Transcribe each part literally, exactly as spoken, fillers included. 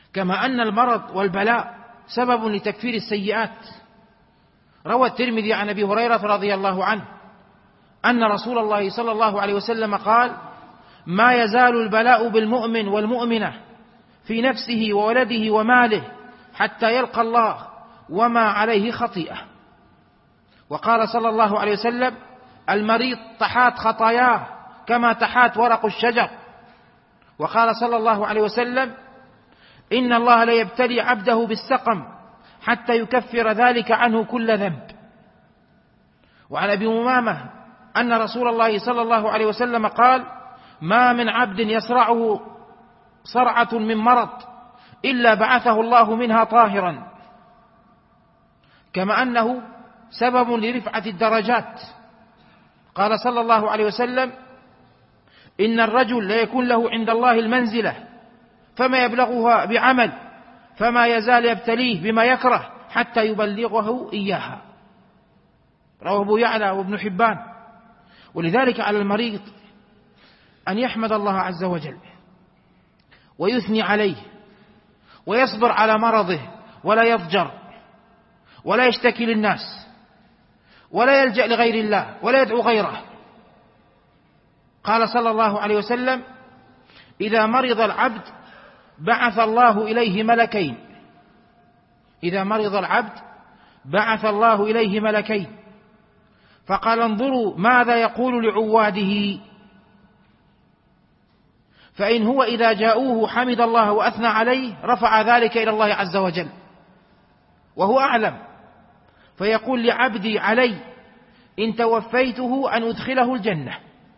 كما أن المرض والبلاء سبب لتكفير السيئات. روى الترمذي عن أبي هريرة رضي الله عنه أن رسول الله صلى الله عليه وسلم قال: ما يزال البلاء بالمؤمن والمؤمنة في نفسه وولده وماله حتى يلقى الله وما عليه خطيئة. وقال صلى الله عليه وسلم: المريض تحات خطاياه كما تحات ورق الشجر. وقال صلى الله عليه وسلم: إن الله لا يبتلي عبده بالسقم حتى يكفر ذلك عنه كل ذنب. وعن أبي أمامة أن رسول الله صلى الله عليه وسلم قال: ما من عبد يصرعه صرعة من مرض إلا بعثه الله منها طاهرا. كما أنه سبب لرفعة الدرجات. قال صلى الله عليه وسلم: إن الرجل لا يكون له عند الله المنزلة فما يبلغها بعمل فما يزال يبتليه بما يكره حتى يبلغه إياها. رواه أبو يعلى وابن حبان. ولذلك على المريض أن يحمد الله عز وجل ويثني عليه ويصبر على مرضه ولا يضجر ولا يشتكي للناس ولا يلجأ لغير الله ولا يدعو غيره. قال صلى الله عليه وسلم: إذا مرض العبد بعث الله إليه ملكين إذا مرض العبد بعث الله إليه ملكين فقال: انظروا ماذا يقول لعواده، فإن هو إذا جاءوه حمد الله وأثنى عليه رفع ذلك إلى الله عز وجل وهو أعلم، فيقول لعبدي علي إن توفيته أن أدخله الجنة،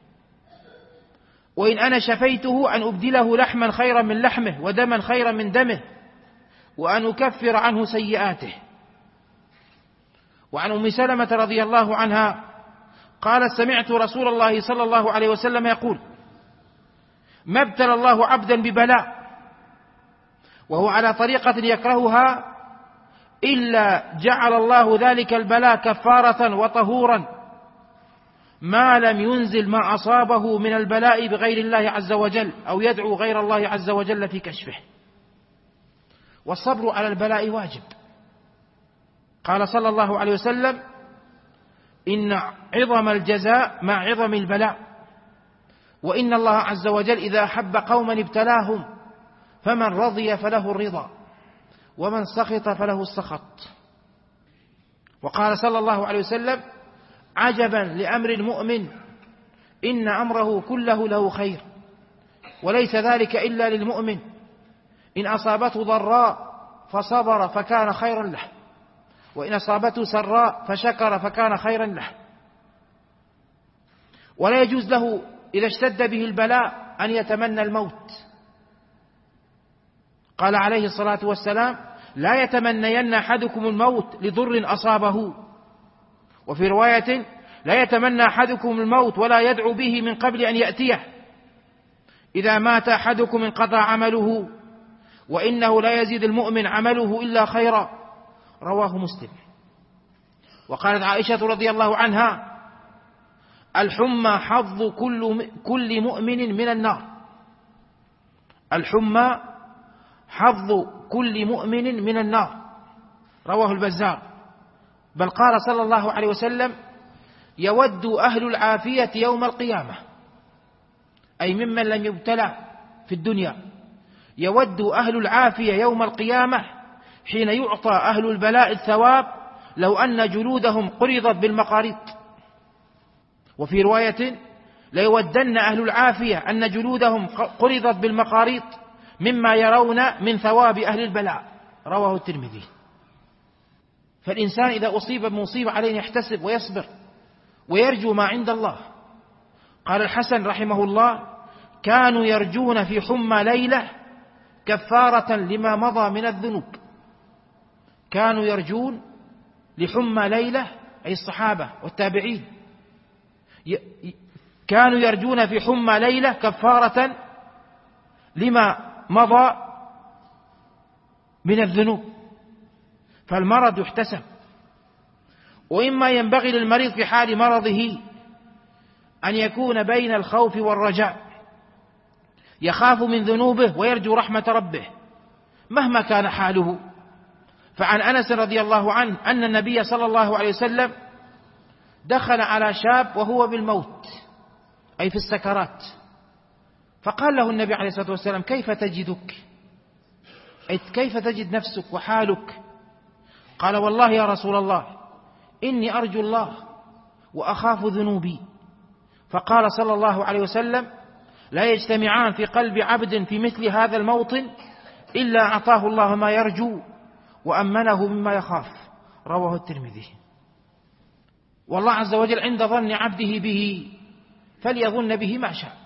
وإن أنا شفيته أن أبدله لحما خيرا من لحمه ودما خيرا من دمه وأن أكفر عنه سيئاته. وعن أم سلمة رضي الله عنها قالت: سمعت رسول الله صلى الله عليه وسلم يقول: ما ابتلى الله عبدا ببلاء وهو على طريقة يكرهها إلا جعل الله ذلك البلاء كفارة وطهورا ما لم ينزل ما أصابه من البلاء بغير الله عز وجل أو يدعو غير الله عز وجل في كشفه. والصبر على البلاء واجب. قال صلى الله عليه وسلم: إن عظم الجزاء مع عظم البلاء، وإن الله عز وجل إذا أحب قوما ابتلاهم فمن رضي فله الرضا ومن سخط فله السخط. وقال صلى الله عليه وسلم: عجبا لأمر المؤمن إن أمره كله له خير وليس ذلك إلا للمؤمن، إن أصابته ضراء فصبر فكان خيرا له، وإن أصابته سراء فشكر فكان خيرا له. ولا يجوز له إذا اشتد به البلاء أن يتمنى الموت. قال عليه الصلاة والسلام: لا يتمنين أحدكم الموت لضر أصابه. وفي رواية: لا يتمنى أحدكم الموت ولا يدعو به من قبل أن يأتيه، إذا مات أحدكم انقطع عمله وإنه لا يزيد المؤمن عمله إلا خيرا. رواه مسلم. وقالت عائشة رضي الله عنها: الحمى حظ كل كل مؤمن من النار الحمى حظ كل مؤمن من النار. رواه البزار. بل قال صلى الله عليه وسلم: يود أهل العافية يوم القيامة، أي ممن لم يبتلى في الدنيا، يود أهل العافية يوم القيامة حين يعطى أهل البلاء الثواب لو أن جلودهم قرضت بالمقاريط. وفي رواية: ليودن أهل العافية أن جلودهم قرضت بالمقاريط مما يرون من ثواب أهل البلاء. رواه الترمذي. فالإنسان إذا أصيب بمصيبة عليه يحتسب ويصبر ويرجو ما عند الله. قال الحسن رحمه الله: كانوا يرجون في حمى ليلة كفارة لما مضى من الذنوب. كانوا يرجون لحمى ليلة، أي الصحابة والتابعين، كانوا يرجون في حمى ليلة كفارة لما مضى من الذنوب. فالمرض يحتسب. وإما ينبغي للمريض في حال مرضه أن يكون بين الخوف والرجاء، يخاف من ذنوبه ويرجو رحمة ربه مهما كان حاله. فعن أنس رضي الله عنه أن النبي صلى الله عليه وسلم دخل على شاب وهو بالموت، أي في السكرات، فقال له النبي عليه الصلاة والسلام: كيف تجدك؟ أي كيف تجد نفسك وحالك؟ قال: والله يا رسول الله إني أرجو الله وأخاف ذنوبي. فقال صلى الله عليه وسلم: لا يجتمعان في قلب عبد في مثل هذا الموطن إلا أعطاه الله ما يرجو وأمنه مما يخاف. رواه الترمذي. والله عز وجل عند ظن عبده به فليظن به ما شاء.